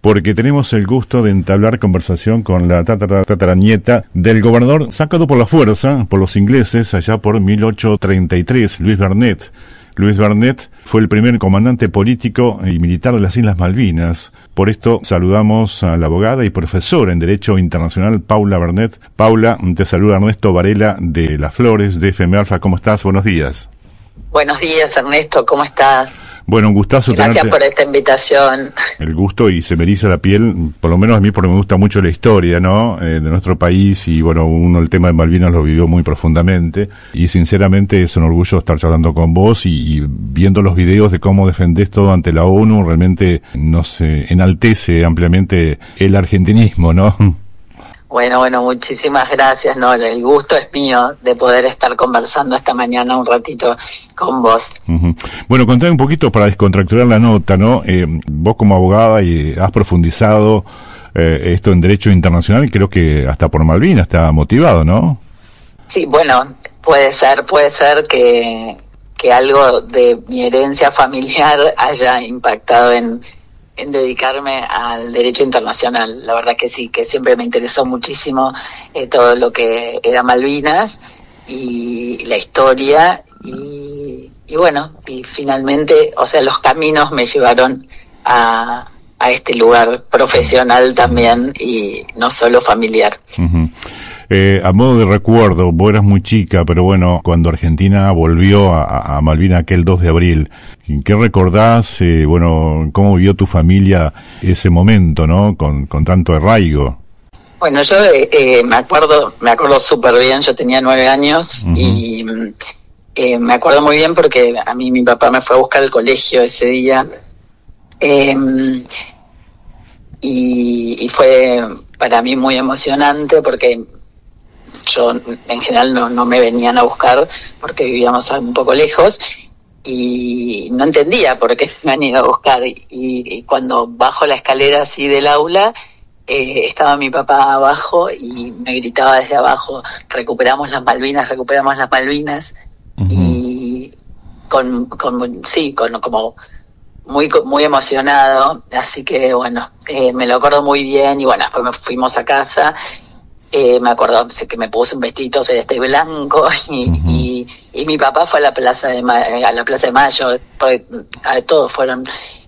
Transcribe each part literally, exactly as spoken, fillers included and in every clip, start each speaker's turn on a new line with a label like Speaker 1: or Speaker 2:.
Speaker 1: porque tenemos el gusto de entablar conversación con la tatara, tataranieta del gobernador sacado por la fuerza, por los ingleses, allá por mil ochocientos treinta y tres, Luis Barnett. Luis Barnett fue el primer comandante político y militar de las Islas Malvinas. Por esto saludamos a la abogada y profesora en Derecho Internacional, Paula Barnett. Paula, te saluda Ernesto Varela de Las Flores, de F M Alfa. ¿Cómo estás? Buenos días.
Speaker 2: Buenos días, Ernesto. ¿Cómo estás?
Speaker 1: Bueno, un gustazo.
Speaker 2: Gracias
Speaker 1: tenerte.
Speaker 2: por esta invitación.
Speaker 1: El gusto, y se me eriza la piel, por lo menos a mí, porque me gusta mucho la historia, ¿no? Eh, de nuestro país, y bueno, uno el tema de Malvinas lo vivió muy profundamente, y sinceramente es un orgullo estar charlando con vos y, y viendo los videos de cómo defendés todo ante la ONU. Realmente nos eh, enaltece ampliamente el argentinismo, ¿no?
Speaker 2: Bueno, bueno, muchísimas gracias, no, el gusto es mío de poder estar conversando esta mañana un ratito con vos.
Speaker 1: Uh-huh. Bueno, contame un poquito para descontracturar la nota, ¿no? Eh, vos como abogada y has profundizado eh, esto en Derecho Internacional, y creo que hasta por Malvinas está motivado, ¿no?
Speaker 2: Sí, bueno, puede ser, puede ser que, que algo de mi herencia familiar haya impactado en... en dedicarme al derecho internacional. La verdad que sí, que siempre me interesó muchísimo eh, todo lo que era Malvinas y, y la historia y, y bueno, y finalmente, o sea, los caminos me llevaron a, a este lugar profesional también y no solo familiar.
Speaker 1: Uh-huh. Eh, a modo de recuerdo, vos eras muy chica, pero bueno, cuando Argentina volvió a, a Malvinas aquel dos de abril, ¿qué recordás? Eh, bueno, ¿cómo vivió tu familia ese momento, no? Con, con tanto arraigo.
Speaker 2: Bueno, yo eh, eh, me acuerdo, me acuerdo súper bien, yo tenía nueve años uh-huh. y eh, me acuerdo muy bien porque a mí mi papá me fue a buscar al colegio ese día eh, y, y fue para mí muy emocionante porque yo en general no, no me venían a buscar porque vivíamos un poco lejos y no entendía por qué me han ido a buscar y, y cuando bajo la escalera así del aula eh, estaba mi papá abajo y me gritaba desde abajo: recuperamos las Malvinas, recuperamos las Malvinas. Uh-huh. Y con, con sí, con como muy muy emocionado, así que bueno, eh, me lo acuerdo muy bien y bueno, después fuimos a casa. Eh, me acuerdo que me puse un vestito celeste blanco y, uh-huh. y, y mi papá fue a la plaza de Ma- a la plaza de Mayo, porque, a, todos fueron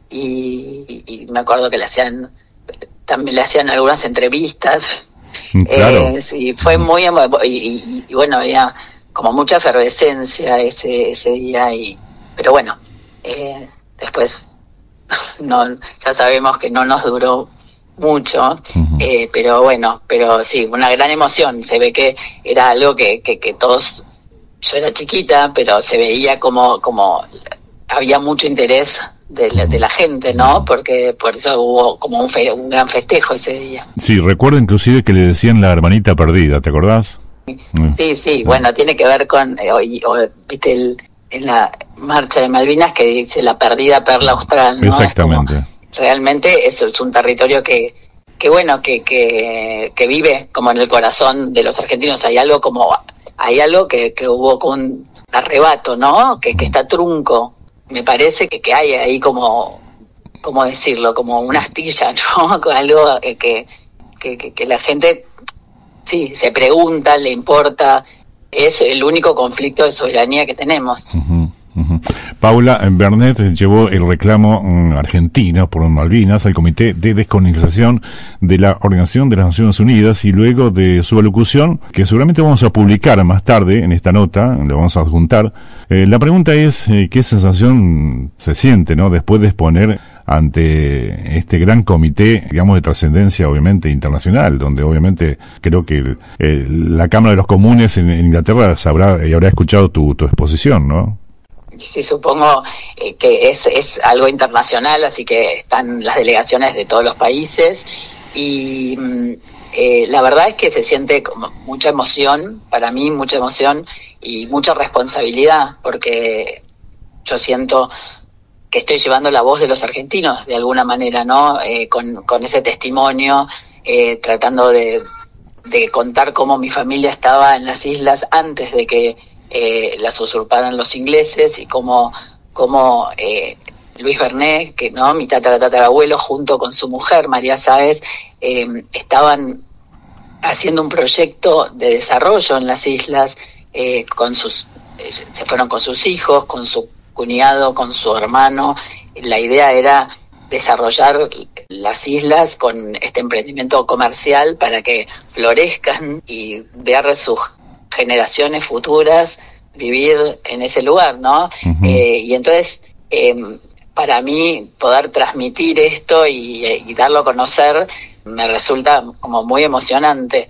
Speaker 2: y, y me acuerdo que le hacían también le hacían algunas entrevistas.
Speaker 1: Claro.
Speaker 2: Eh, sí, fue muy emo- y, y, y bueno, había como mucha efervescencia ese ese día y pero bueno, eh, después no ya sabemos que no nos duró mucho, uh-huh. eh, pero bueno, pero sí, una gran emoción. Se ve que era algo que, que, que todos, yo era chiquita, pero se veía como, como había mucho interés de la, de la gente, ¿no? Porque por eso hubo como un, fe, un gran festejo ese día.
Speaker 1: Sí, recuerdo inclusive que le decían la hermanita perdida, ¿te acordás?
Speaker 2: Sí, sí, bueno, tiene que ver con, eh, o, o, viste, el, en la marcha de Malvinas que dice la perdida perla austral, ¿no?
Speaker 1: Exactamente.
Speaker 2: Realmente eso es un territorio que, que bueno, que, que, que vive como en el corazón de los argentinos. Hay algo como, hay algo que, que hubo como un arrebato, ¿no? Que, que está trunco. Me parece que, que hay ahí como, ¿cómo decirlo? Como una astilla, ¿no? Algo que, que, que, que la gente, sí, se pregunta, le importa. Es el único conflicto de soberanía que tenemos.
Speaker 1: Uh-huh. Uh-huh. Paula Barnett llevó el reclamo um, argentino por Malvinas al Comité de Descolonización de la Organización de las Naciones Unidas y luego de su alocución, que seguramente vamos a publicar más tarde en esta nota, lo vamos a adjuntar, eh, la pregunta es eh, qué sensación se siente, ¿no?, después de exponer ante este gran comité, digamos, de trascendencia obviamente internacional, donde obviamente creo que el, el, la Cámara de los Comunes en, en Inglaterra sabrá y habrá escuchado tu, tu exposición, ¿no?
Speaker 2: Sí, supongo eh, que es, es algo internacional, así que están las delegaciones de todos los países y eh, la verdad es que se siente como mucha emoción, para mí mucha emoción y mucha responsabilidad, porque yo siento que estoy llevando la voz de los argentinos de alguna manera, ¿no? Eh, con, con ese testimonio, eh, tratando de, de contar cómo mi familia estaba en las islas antes de que Eh, las usurparan los ingleses y cómo, cómo eh, Luis Bernet, que no, mi tatara tatarabuelo, junto con su mujer, María Sáez, eh, estaban haciendo un proyecto de desarrollo en las islas, eh, con sus, eh, se fueron con sus hijos, con su cuñado, con su hermano. La idea era desarrollar las islas con este emprendimiento comercial para que florezcan y ver sus generaciones futuras vivir en ese lugar, ¿no? Uh-huh. Eh, y entonces, eh, para mí, poder transmitir esto y, y darlo a conocer me resulta como muy emocionante.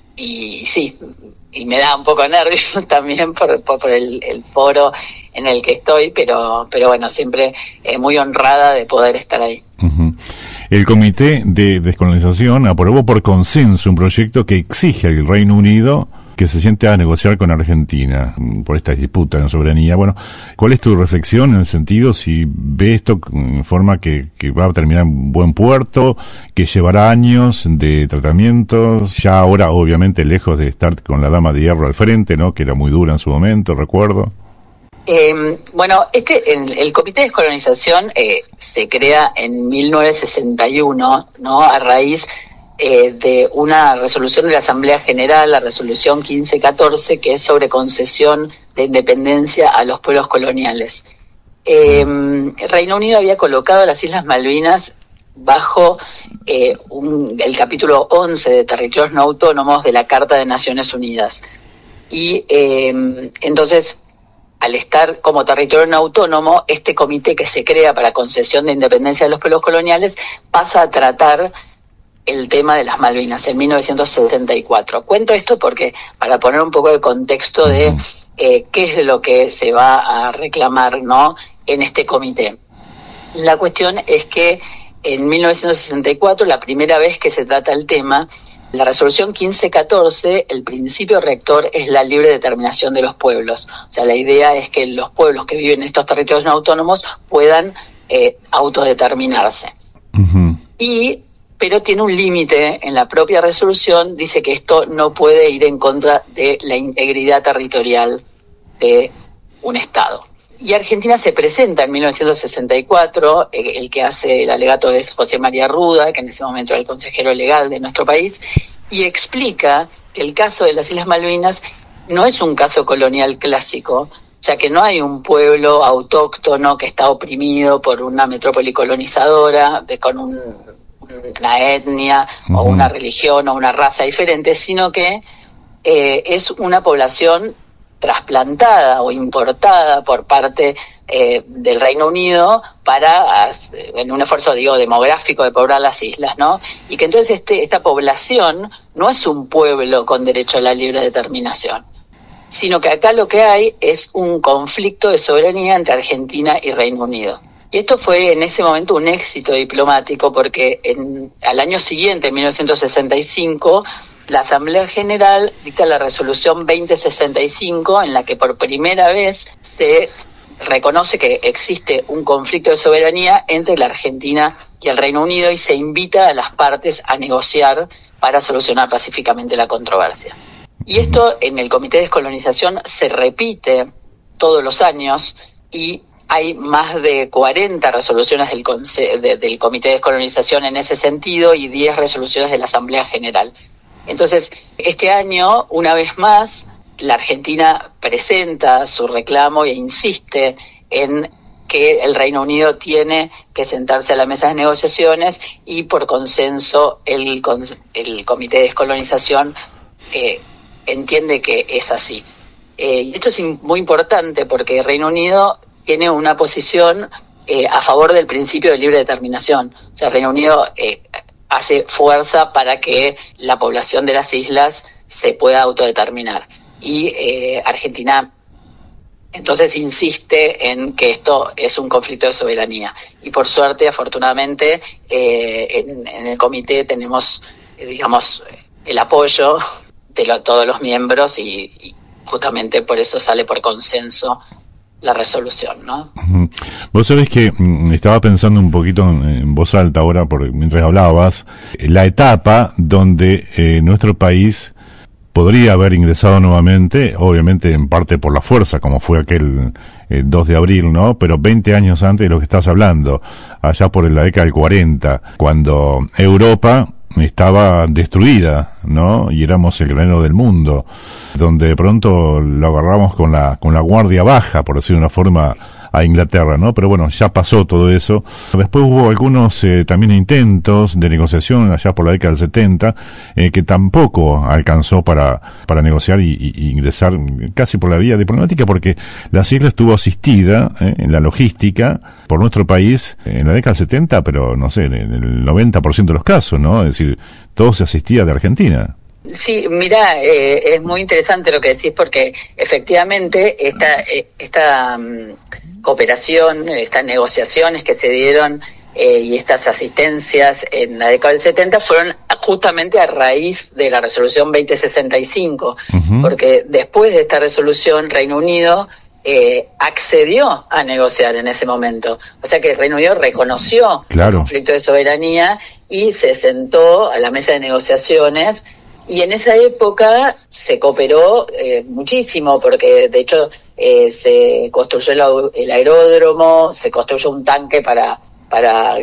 Speaker 2: Y sí, y me da un poco de nervios también por, por, por el, el foro en el que estoy, pero, pero bueno, siempre eh, muy honrada de poder estar ahí.
Speaker 1: Uh-huh. El Comité de Descolonización aprobó por consenso un proyecto que exige al Reino Unido que se siente a negociar con Argentina por esta disputa en soberanía. Bueno, ¿cuál es tu reflexión en el sentido si ve esto en forma que, que va a terminar en buen puerto, que llevará años de tratamiento, ya ahora obviamente lejos de estar con la dama de hierro al frente, ¿no? Que era muy dura en su momento, recuerdo.
Speaker 2: Eh, bueno, este el, el Comité de Descolonización eh, se crea en mil novecientos sesenta y uno, ¿no? A raíz Eh, de una resolución de la Asamblea General, la resolución quince catorce, que es sobre concesión de independencia a los pueblos coloniales. Eh, el Reino Unido había colocado las Islas Malvinas bajo eh, un, el capítulo once de territorios no autónomos de la Carta de Naciones Unidas. Y eh, entonces, al estar como territorio no autónomo, este comité que se crea para concesión de independencia de los pueblos coloniales pasa a tratar el tema de las Malvinas en mil novecientos setenta y cuatro. Cuento esto porque para poner un poco de contexto de eh, qué es lo que se va a reclamar, ¿no?, en este comité. La cuestión es que en mil novecientos sesenta y cuatro, la primera vez que se trata el tema, la resolución quince catorce, el principio rector es la libre determinación de los pueblos. O sea, la idea es que los pueblos que viven en estos territorios no autónomos puedan eh, autodeterminarse. Uh-huh. Y pero tiene un límite en la propia resolución, dice que esto no puede ir en contra de la integridad territorial de un Estado. Y Argentina se presenta en mil novecientos sesenta y cuatro, eh, el que hace el alegato es José María Ruda, que en ese momento era el consejero legal de nuestro país, y explica que el caso de las Islas Malvinas no es un caso colonial clásico, ya que no hay un pueblo autóctono que está oprimido por una metrópoli colonizadora, de, con un... una etnia uh-huh. o una religión o una raza diferente, sino que eh, es una población trasplantada o importada por parte eh, del Reino Unido para, en un esfuerzo, digo, demográfico de poblar las islas, ¿no? Y que entonces este, esta población no es un pueblo con derecho a la libre determinación, sino que acá lo que hay es un conflicto de soberanía entre Argentina y Reino Unido. Y esto fue en ese momento un éxito diplomático porque en, al año siguiente, en mil novecientos sesenta y cinco, la Asamblea General dicta la resolución veinte sesenta y cinco, en la que por primera vez se reconoce que existe un conflicto de soberanía entre la Argentina y el Reino Unido y se invita a las partes a negociar para solucionar pacíficamente la controversia. Y esto en el Comité de Descolonización se repite todos los años y hay más de cuarenta resoluciones del, conce- de, del Comité de Descolonización en ese sentido y diez resoluciones de la Asamblea General. Entonces, este año, una vez más, la Argentina presenta su reclamo e insiste en que el Reino Unido tiene que sentarse a la mesa de negociaciones y por consenso el, el Comité de Descolonización eh, entiende que es así. Eh, y esto es muy importante porque el Reino Unido tiene una posición eh, a favor del principio de libre determinación. O sea, el Reino Unido eh, hace fuerza para que la población de las islas se pueda autodeterminar. Y eh, Argentina entonces insiste en que esto es un conflicto de soberanía. Y por suerte, afortunadamente, eh, en, en el comité tenemos, eh, digamos, el apoyo de lo, todos los miembros y, y justamente por eso sale por consenso la resolución, ¿no?
Speaker 1: Vos sabés que mm, estaba pensando un poquito en, en voz alta ahora, por, mientras hablabas, la etapa donde eh, nuestro país podría haber ingresado nuevamente, obviamente en parte por la fuerza, como fue aquel el dos de abril, ¿no? Pero veinte años antes de lo que estás hablando, allá por la década del cuarenta, cuando Europa estaba destruida, ¿no? Y éramos el granero del mundo, donde de pronto lo agarramos con la, con la guardia baja, por decir de una forma, a Inglaterra, ¿no? Pero bueno, ya pasó todo eso. Después hubo algunos eh, también intentos de negociación allá por la década del setenta, eh, que tampoco alcanzó para para negociar y, y, y ingresar casi por la vía diplomática, porque las islas estuvo asistida eh, en la logística por nuestro país en la década del setenta, pero no sé, en el noventa por ciento de los casos, ¿no? Es decir, todo se asistía de Argentina.
Speaker 2: Sí, mira, eh, es muy interesante lo que decís, porque efectivamente esta, esta um, cooperación, estas negociaciones que se dieron eh, y estas asistencias en la década del setenta fueron justamente a raíz de la resolución veinte sesenta y cinco, uh-huh. Porque después de esta resolución Reino Unido eh, accedió a negociar en ese momento. O sea que el Reino Unido reconoció claro. el conflicto de soberanía y se sentó a la mesa de negociaciones. Y en esa época se cooperó eh, muchísimo, porque de hecho eh, se construyó el, el aeródromo, se construyó un tanque para para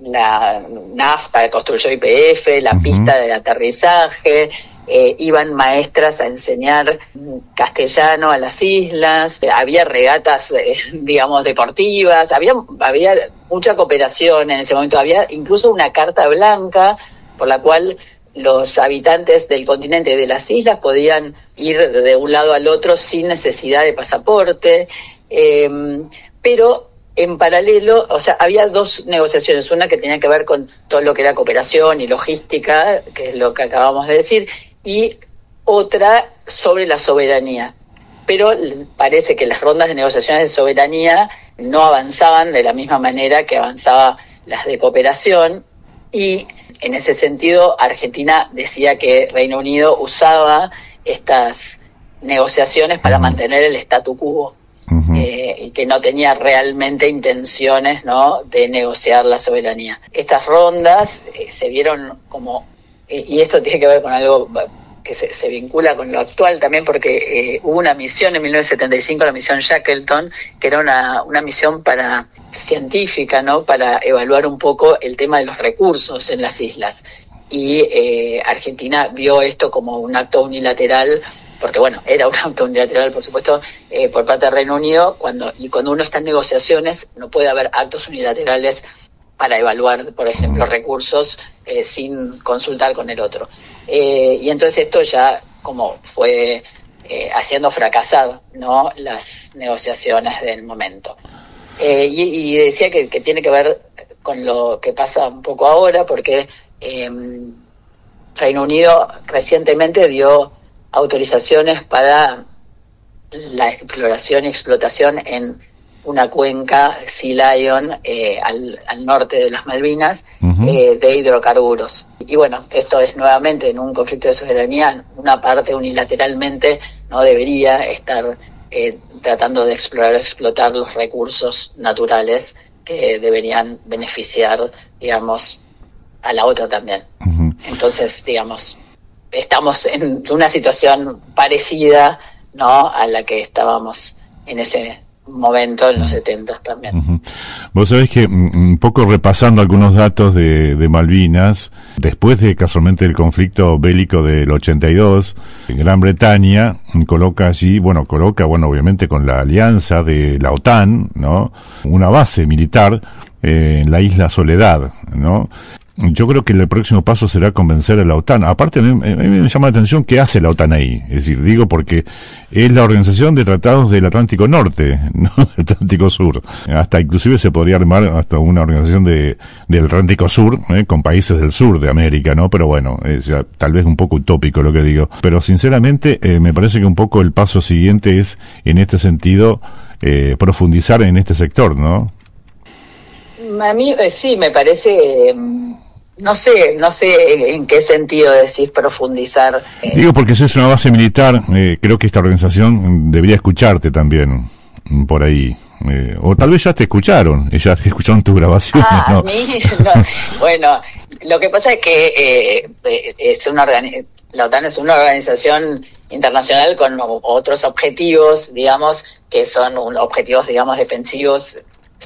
Speaker 2: la nafta, construyó Y P F, la uh-huh. pista de aterrizaje, eh, iban maestras a enseñar castellano a las islas, eh, había regatas, eh, digamos, deportivas, había había mucha cooperación en ese momento, había incluso una carta blanca por la cual los habitantes del continente de las islas podían ir de un lado al otro sin necesidad de pasaporte, eh, pero en paralelo, o sea, había dos negociaciones, una que tenía que ver con todo lo que era cooperación y logística, que es lo que acabamos de decir, y otra sobre la soberanía. Pero parece que las rondas de negociaciones de soberanía no avanzaban de la misma manera que avanzaban las de cooperación, y en ese sentido, Argentina decía que Reino Unido usaba estas negociaciones para uh-huh. mantener el statu quo, uh-huh. eh, y que no tenía realmente intenciones, ¿no?, de negociar la soberanía. Estas rondas eh, se vieron como, eh, y esto tiene que ver con algo que se, se vincula con lo actual también, porque eh, hubo una misión en mil novecientos setenta y cinco, la misión Shackleton, que era una, una misión para científica, ¿no?, para evaluar un poco el tema de los recursos en las islas. Y eh, Argentina vio esto como un acto unilateral, porque bueno, era un acto unilateral, por supuesto, eh, por parte del Reino Unido, cuando y cuando uno está en negociaciones no puede haber actos unilaterales para evaluar, por ejemplo, recursos eh, sin consultar con el otro. Eh, y entonces esto ya como fue eh, haciendo fracasar, ¿no?, las negociaciones del momento. Eh, y, y decía que, que tiene que ver con lo que pasa un poco ahora, porque eh, Reino Unido recientemente dio autorizaciones para la exploración y explotación en una cuenca Sea Lion eh, al, al norte de las Malvinas, uh-huh. eh, de hidrocarburos. Y bueno, esto es nuevamente en un conflicto de soberanía, una parte unilateralmente no debería estar eh, tratando de explorar, explotar los recursos naturales que deberían beneficiar, digamos, a la otra también. Uh-huh. Entonces, digamos, estamos en una situación parecida, ¿no?, a la que estábamos en ese momento en los setenta también.
Speaker 1: Uh-huh. Vos sabés que un poco repasando algunos datos de, de Malvinas, después de casualmente el conflicto bélico del ochenta y dos, Gran Bretaña coloca allí, bueno, coloca, bueno, obviamente con la alianza de la OTAN, ¿no?, una base militar eh, en la isla Soledad, ¿no? Yo creo que el próximo paso será convencer a la OTAN. Aparte, a mí, a mí me llama la atención qué hace la OTAN ahí. Es decir, digo porque es la Organización de Tratados del Atlántico Norte, no del Atlántico Sur. Hasta inclusive se podría armar hasta una organización de del Atlántico Sur, eh, con países del sur de América, ¿no? Pero bueno, es ya, tal vez un poco utópico lo que digo. Pero sinceramente, eh, me parece que un poco el paso siguiente es, en este sentido, eh, profundizar en este sector, ¿no?
Speaker 2: A mí eh, sí, me parece... Eh... No sé, no sé en qué sentido decís profundizar.
Speaker 1: Digo porque si es una base militar, eh, creo que esta organización debería escucharte también, por ahí. Eh, o tal vez ya te escucharon, ya te escucharon tus grabaciones.
Speaker 2: Ah,
Speaker 1: ¿no?
Speaker 2: A mí, no. Bueno, lo que pasa es que eh, es una organi- la OTAN es una organización internacional con otros objetivos, digamos, que son objetivos, digamos, defensivos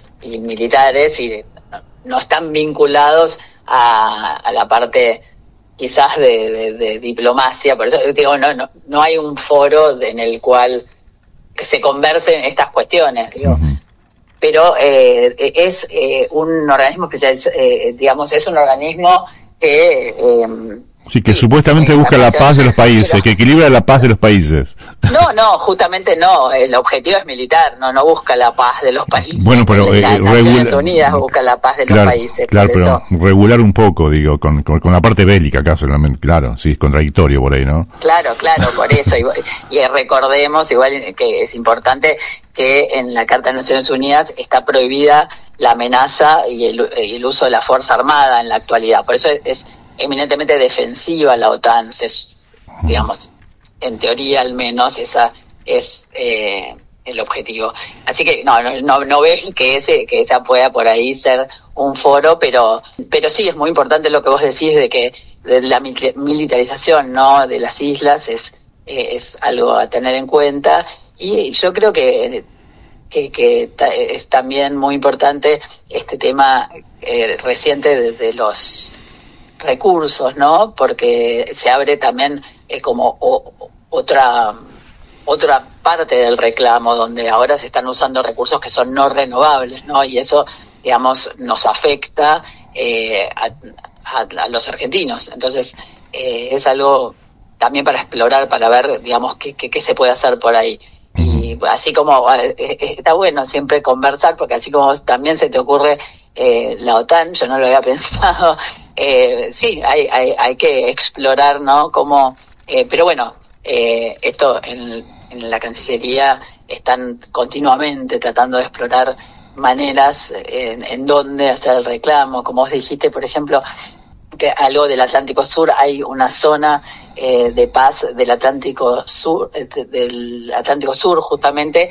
Speaker 2: y militares, y no están vinculados a, a la parte quizás de, de, de diplomacia. Por eso digo, no, no, no hay un foro de, en el cual que se conversen estas cuestiones, digo. Uh-huh. Pero eh, es eh, un organismo especial, eh, digamos, es un organismo que... Eh,
Speaker 1: Sí, que sí, supuestamente busca la paz de los países, pero, que equilibra la paz de los países.
Speaker 2: No, no, justamente no. El objetivo es militar, no no busca la paz de los países.
Speaker 1: Bueno, pero
Speaker 2: eh, las Naciones
Speaker 1: regula,
Speaker 2: Unidas busca la paz de
Speaker 1: claro,
Speaker 2: los países.
Speaker 1: Claro, pero
Speaker 2: eso.
Speaker 1: regular un poco, digo, con, con, con la parte bélica, acá solamente, claro, sí, es contradictorio por ahí, ¿no?
Speaker 2: Claro, claro, por eso. Y, y recordemos, igual que es importante, que en la Carta de Naciones Unidas está prohibida la amenaza y el, y el uso de la Fuerza Armada en la actualidad. Por eso es, es eminentemente defensiva la OTAN, se, digamos, en teoría al menos, esa es eh, el objetivo. Así que no, no, no, no ven que ese, que esa pueda por ahí ser un foro, pero, pero sí es muy importante lo que vos decís de que de la militarización, ¿no?, de las islas es, eh, es algo a tener en cuenta, y yo creo que que, que ta, es también muy importante este tema eh, reciente de, de los recursos, ¿no? Porque se abre también eh, como o, otra otra parte del reclamo, donde ahora se están usando recursos que son no renovables, ¿no? Y eso, digamos, nos afecta eh, a, a, a los argentinos. Entonces, eh, es algo también para explorar, para ver, digamos, qué, qué, qué se puede hacer por ahí. Y así como eh, está bueno siempre conversar, porque así como también se te ocurre eh, la OTAN, yo no lo había pensado. Eh, sí, hay, hay, hay que explorar, ¿no? Cómo, eh, pero bueno, eh, esto en, en la Cancillería están continuamente tratando de explorar maneras en, en dónde hacer el reclamo. Como vos dijiste, por ejemplo, que algo del Atlántico Sur, hay una zona eh, de paz del Atlántico Sur, eh, del Atlántico Sur justamente,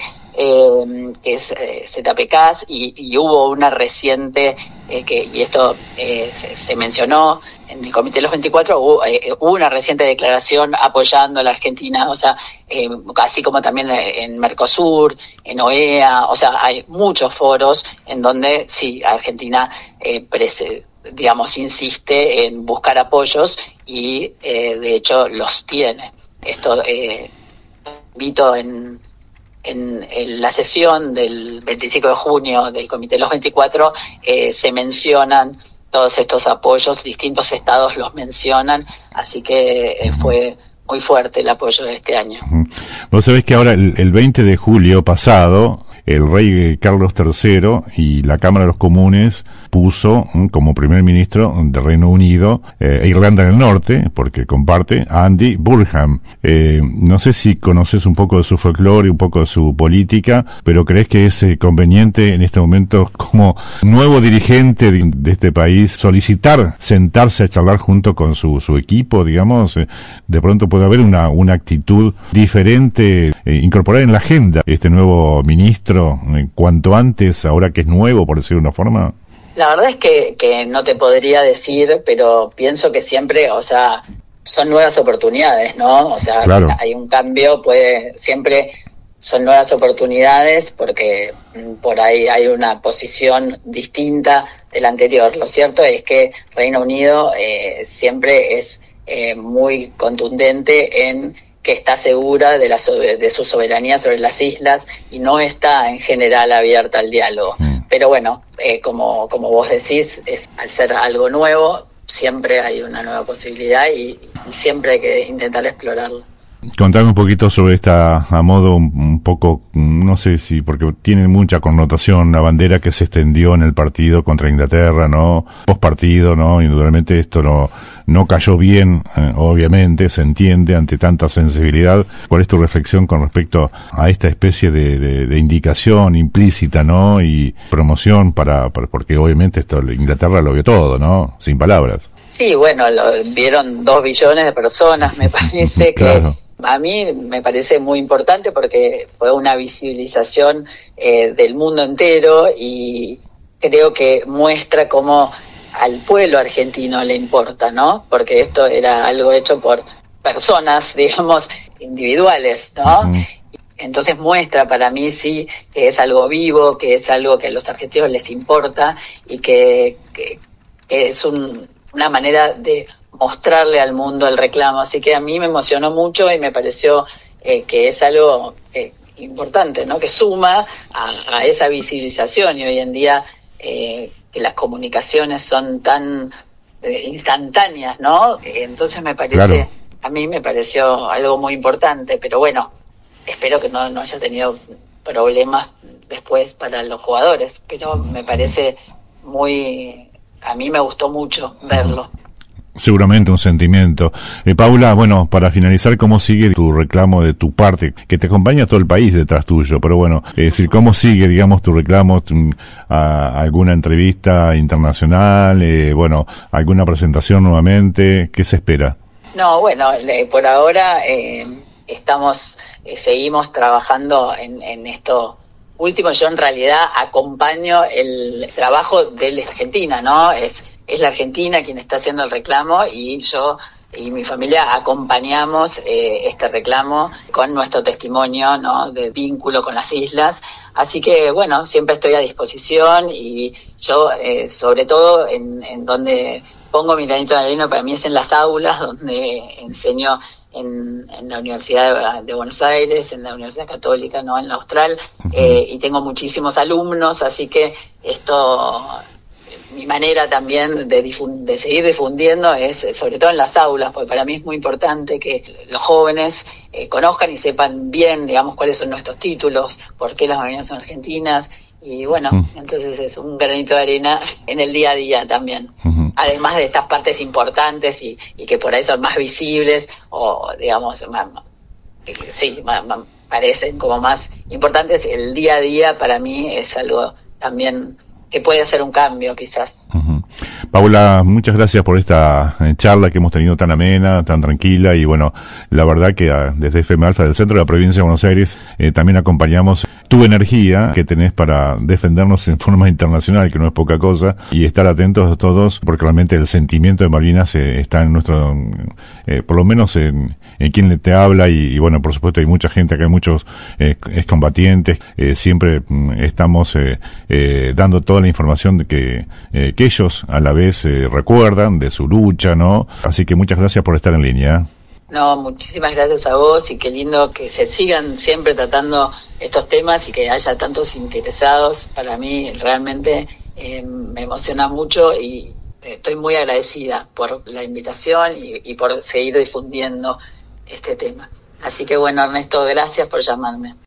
Speaker 2: eh, que es eh, Z P C A S, y, y hubo una reciente, eh, que y esto eh, se, se mencionó en el Comité de los veinticuatro, hubo, eh, hubo una reciente declaración apoyando a la Argentina, o sea, eh, así como también en Mercosur, en O E A, o sea, hay muchos foros en donde sí, Argentina eh, prese, digamos, insiste en buscar apoyos y eh, de hecho los tiene. Esto eh, invito en, en, en la sesión del veinticinco de junio del Comité de los veinticuatro, eh, se mencionan todos estos apoyos, distintos estados los mencionan, así que eh, fue muy fuerte el apoyo de este año.
Speaker 1: Vos sabés que ahora el, el veinte de julio pasado, el rey Carlos tercero y la Cámara de los Comunes puso como primer ministro del Reino Unido eh, Irlanda del Norte, porque comparte, a Andy Burnham. Eh, no sé si conoces un poco de su folclore, un poco de su política, pero ¿crees que es eh, conveniente en este momento, como nuevo dirigente de, de este país, solicitar sentarse a charlar junto con su, su equipo, digamos? Eh, de pronto puede haber una, una actitud diferente, eh, incorporar en la agenda este nuevo ministro eh, cuanto antes, ahora que es nuevo, por decirlo de una forma.
Speaker 2: La verdad es que, que no te podría decir, pero pienso que siempre, o sea, son nuevas oportunidades, ¿no? O sea,
Speaker 1: claro,
Speaker 2: hay un cambio, puede, siempre son nuevas oportunidades, porque por ahí hay una posición distinta de la anterior. Lo cierto es que Reino Unido eh, siempre es eh, muy contundente en que está segura de, la, de su soberanía sobre las islas y no está en general abierta al diálogo. Mm. Pero bueno, eh, como, como vos decís, es, al ser algo nuevo, siempre hay una nueva posibilidad y, y siempre hay que intentar explorarlo.
Speaker 1: Contame un poquito sobre esta, a modo un, un poco, no sé si, porque tiene mucha connotación, la bandera que se extendió en el partido contra Inglaterra, ¿no? Post partido, ¿no? Indudablemente esto no, no cayó bien, eh, obviamente, se entiende ante tanta sensibilidad. ¿Cuál es tu reflexión con respecto a esta especie de, de, de indicación implícita, ¿no? Y promoción para, para, porque obviamente esto, Inglaterra lo vio todo, ¿no? Sin palabras.
Speaker 2: Sí, bueno, lo vieron dos billones de personas, me parece
Speaker 1: claro.
Speaker 2: que a mí me parece muy importante porque fue una visibilización eh, del mundo entero y creo que muestra cómo al pueblo argentino le importa, ¿no? Porque esto era algo hecho por personas, digamos, individuales, ¿no?
Speaker 1: Uh-huh.
Speaker 2: Entonces muestra para mí sí que es algo vivo, que es algo que a los argentinos les importa y que, que, que es un, una manera de mostrarle al mundo el reclamo. Así que a mí me emocionó mucho y me pareció eh, que es algo eh, importante, ¿no? Que suma a, a esa visibilización, y hoy en día eh, que las comunicaciones son tan eh, instantáneas, ¿no? Entonces me parece, claro. A mí me pareció algo muy importante, pero bueno, espero que no, no haya tenido problemas después para los jugadores, pero me parece muy, a mí me gustó mucho verlo.
Speaker 1: Seguramente un sentimiento. Eh, Paula, bueno, para finalizar, ¿cómo sigue tu reclamo de tu parte? Que te acompaña todo el país detrás tuyo, pero bueno, es decir, ¿cómo sigue, digamos, tu reclamo? Tu, a, ¿Alguna entrevista internacional? Eh, bueno, ¿alguna presentación nuevamente? ¿Qué se espera?
Speaker 2: No, bueno, le, por ahora eh, estamos, eh, seguimos trabajando en, en esto último. Yo en realidad acompaño el trabajo de la Argentina, ¿no? Es Es la Argentina quien está haciendo el reclamo y yo y mi familia acompañamos eh, este reclamo con nuestro testimonio, ¿no? De vínculo con las islas. Así que, bueno, siempre estoy a disposición y yo, eh, sobre todo, en, en donde pongo mi granito de arena, para mí es en las aulas, donde enseño en, en la Universidad de, de Buenos Aires, en la Universidad Católica, ¿no? En la Austral, eh, y tengo muchísimos alumnos, así que esto... Mi manera también de, difund- de seguir difundiendo es, sobre todo en las aulas, porque para mí es muy importante que los jóvenes eh, conozcan y sepan bien, digamos, cuáles son nuestros títulos, por qué las Malvinas son argentinas, y bueno, uh-huh. Entonces es un granito de arena en el día a día también. Uh-huh. Además de estas partes importantes y, y que por ahí son más visibles, o digamos, más, sí, más, más, parecen como más importantes, el día a día para mí es algo también que puede hacer un cambio, quizás.
Speaker 1: Uh-huh. Paula, muchas gracias por esta eh, charla que hemos tenido tan amena, tan tranquila, y bueno, la verdad que a, desde F M Alfa del Centro de la Provincia de Buenos Aires eh, también acompañamos tu energía que tenés para defendernos en forma internacional, que no es poca cosa, y estar atentos todos, porque realmente el sentimiento de Malvinas eh, está en nuestro, eh, por lo menos en, en quien te habla, y, y bueno, por supuesto hay mucha gente acá, hay muchos eh, excombatientes, eh, siempre mm, estamos eh, eh, dando toda la información de que, eh, que ellos a la vez eh, recuerdan de su lucha, ¿no? Así que muchas gracias por estar en línea.
Speaker 2: No, muchísimas gracias a vos, y qué lindo que se sigan siempre tratando estos temas y que haya tantos interesados. Para mí realmente eh, me emociona mucho y estoy muy agradecida por la invitación y, y por seguir difundiendo este tema. Así que bueno, Ernesto, gracias por llamarme.